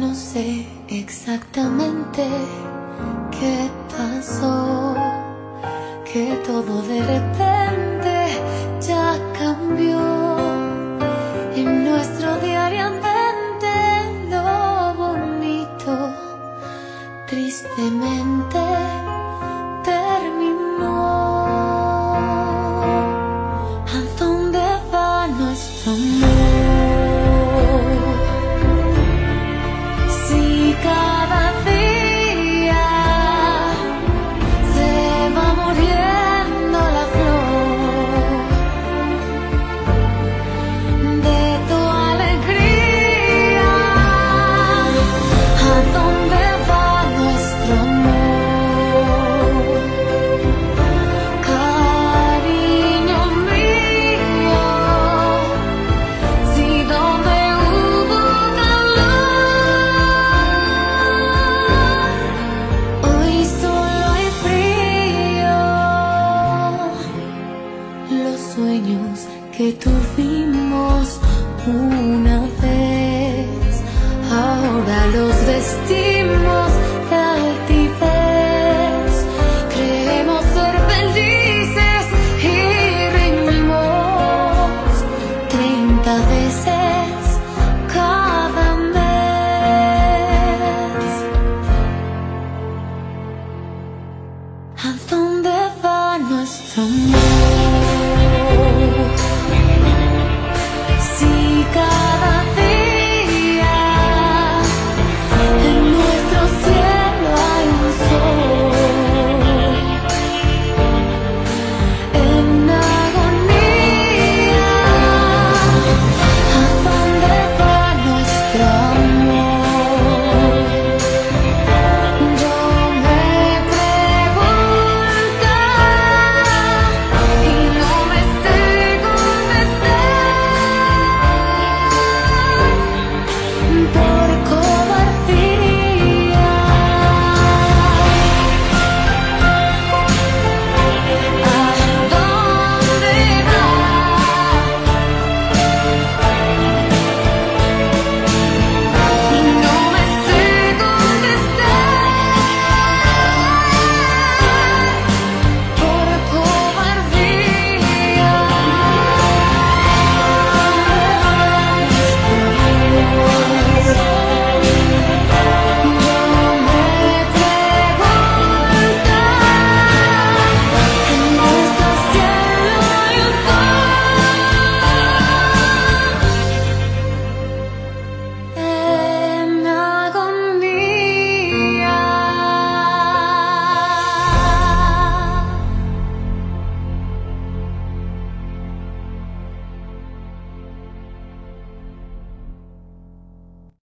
No sé exactamente qué pasó, que todo de repente ya cambió. En nuestro diario andante lo bonito tristemente terminó. ¿A dónde va nuestro amor? Si cada día se va muriendo la flor de tu alegría, ¿a dónde va nuestro amor? Cariño mío, si donde hubo calor, hoy solo hay frío. Los sueños que tuvimos una vez, ahora los vestimos de altivez. Creemos ser felices y reímos 30 veces cada mes. ¿A dónde va nuestro amor? Si cada día en nuestro cielo hay un sol en agonía, ¿a dónde va nuestro amor? Yo me pregunto y no me sé contestar.